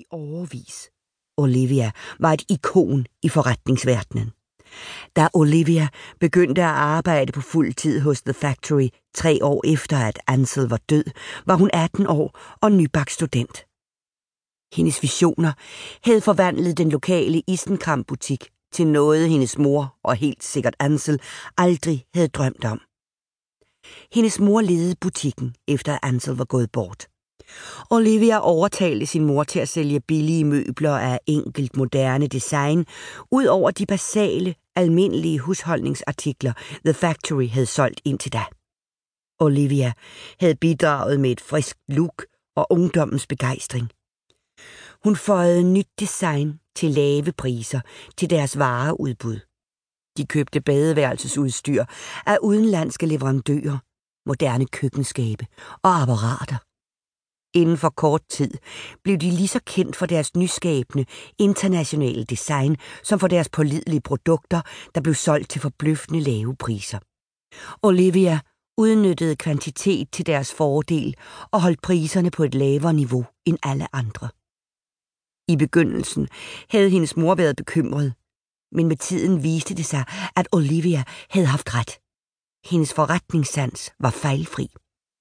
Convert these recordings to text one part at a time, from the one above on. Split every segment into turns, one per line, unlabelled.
årevis. Olivia var et ikon i forretningsverdenen. Da Olivia begyndte at arbejde på fuld tid hos The Factory 3 år efter, at Ansel var død, var hun 18 år og nybagt student. Hendes visioner havde forvandlet den lokale isenkram-butik til noget, hendes mor og helt sikkert Ansel aldrig havde drømt om. Hendes mor ledede butikken, efter at Ansel var gået bort. Olivia overtalte sin mor til at sælge billige møbler af enkelt moderne design, ud over de basale, almindelige husholdningsartikler, The Factory havde solgt indtil da. Olivia havde bidraget med et frisk look og ungdommens begejstring. Hun føjede nyt design til lave priser til deres vareudbud. De købte badeværelsesudstyr af udenlandske leverandører, moderne køkkenskabe og apparater. Inden for kort tid blev de lige så kendt for deres nyskabende, internationale design, som for deres pålidelige produkter, der blev solgt til forbløffende lave priser. Olivia udnyttede kvantitet til deres fordel og holdt priserne på et lavere niveau end alle andre. I begyndelsen havde hendes mor været bekymret, men med tiden viste det sig, at Olivia havde haft ret. Hendes forretningssans var fejlfri.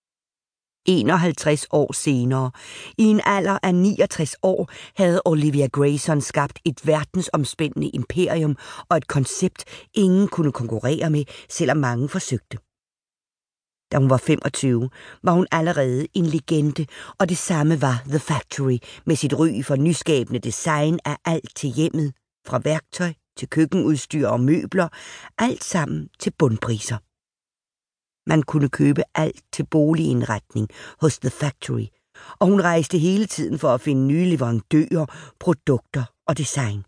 51 år senere, i en alder af 69 år, havde Olivia Grayson skabt et verdensomspændende imperium og et koncept, ingen kunne konkurrere med, selvom mange forsøgte. Da hun var 25, var hun allerede en legende, og det samme var The Factory med sit ry for nyskabende design af alt til hjemmet, fra værktøj til køkkenudstyr og møbler, alt sammen til bundpriser. Man kunne købe alt til boligindretning hos The Factory, og hun rejste hele tiden for at finde nye leverandører, produkter og design.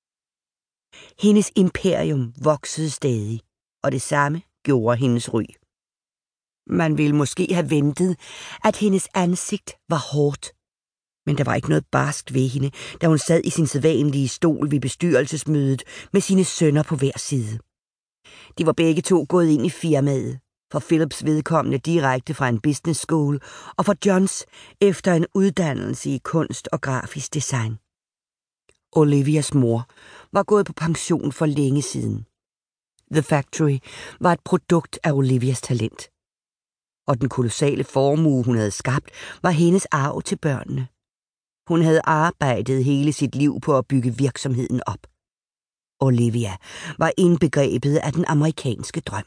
Hendes imperium voksede stadig, og det samme gjorde hendes ry. Man ville måske have ventet, at hendes ansigt var hårdt, men der var ikke noget barskt ved hende, da hun sad i sin sædvanlige stol ved bestyrelsesmødet med sine sønner på hver side. De var begge to gået ind i firmaet, for Philips vedkommende direkte fra en business school, og for Johns efter en uddannelse i kunst og grafisk design. Olivias mor var gået på pension for længe siden. The Factory var et produkt af Olivias talent, og den kolossale formue, hun havde skabt, var hendes arv til børnene. Hun havde arbejdet hele sit liv på at bygge virksomheden op. Olivia var indbegrebet af den amerikanske drøm.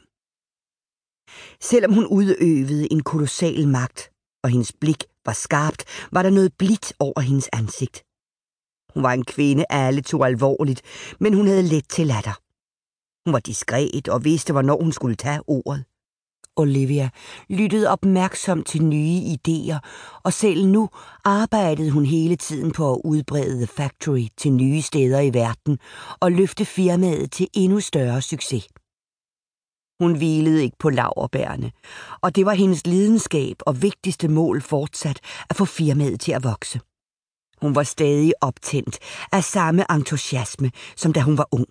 Selvom hun udøvede en kolossal magt, og hendes blik var skarpt, var der noget blidt over hendes ansigt. Hun var en kvinde, alle tog alvorligt, men hun havde let til latter. Hun var diskret og vidste, hvornår hun skulle tage ordet. Olivia lyttede opmærksomt til nye idéer, og selv nu arbejdede hun hele tiden på at udbrede The Factory til nye steder i verden og løfte firmaet til endnu større succes. Hun hvilede ikke på laurbærrene, og det var hendes lidenskab og vigtigste mål fortsat at få firmaet til at vokse. Hun var stadig optændt af samme entusiasme, som da hun var ung.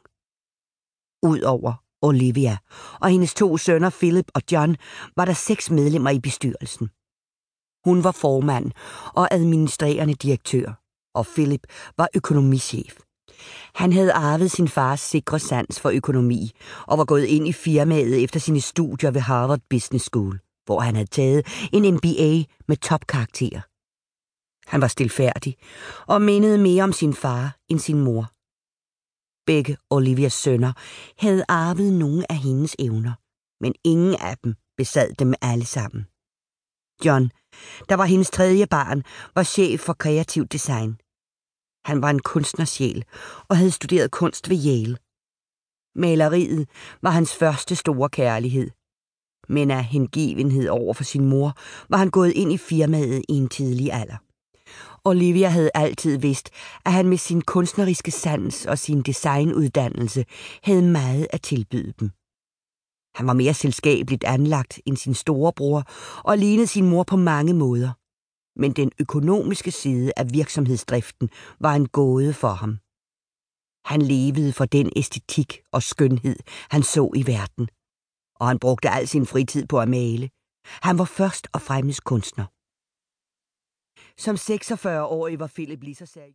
Udover Olivia og hendes 2 sønner Philip og John, var der 6 medlemmer i bestyrelsen. Hun var formand og administrerende direktør, og Philip var økonomichef. Han havde arvet sin fars sikre sans for økonomi og var gået ind i firmaet efter sine studier ved Harvard Business School, hvor han havde taget en MBA med topkarakterer. Han var stilfærdig og mindede mere om sin far end sin mor. Begge Olivias sønner havde arvet nogle af hendes evner, men ingen af dem besad dem alle sammen. John, der var hendes 3. barn, var chef for kreativ design. Han var en kunstnersjæl og havde studeret kunst ved Yale. Maleriet var hans første store kærlighed, men af hengivenhed over for sin mor var han gået ind i firmaet i en tidlig alder. Olivia havde altid vidst, at han med sin kunstneriske sans og sin designuddannelse havde meget at tilbyde dem. Han var mere selskabeligt anlagt end sin storebror og lignede sin mor på mange måder. Men den økonomiske side af virksomhedsdriften var en gåde for ham. Han levede for den æstetik og skønhed, han så i verden, og han brugte al sin fritid på at male. Han var først og fremmest kunstner. Som 46-årig var Philip lige så seriøs.